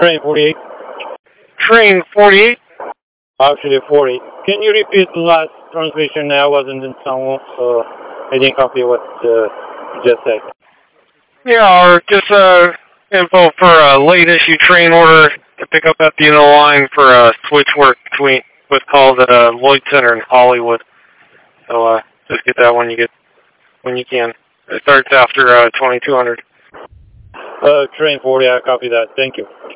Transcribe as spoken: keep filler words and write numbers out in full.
Train forty-eight. Train forty-eight. Actually forty. Can you repeat the last transmission? I wasn't in Sangwon, so I didn't copy what uh, you just said. Yeah, or just uh, info for a late issue train order to pick up at the end of the line for uh, switch work between with calls at uh, Lloyd Center in Hollywood. So uh, just get that when you get when you can. It starts after uh, twenty-two hundred. Uh, train forty, I copy that. Thank you.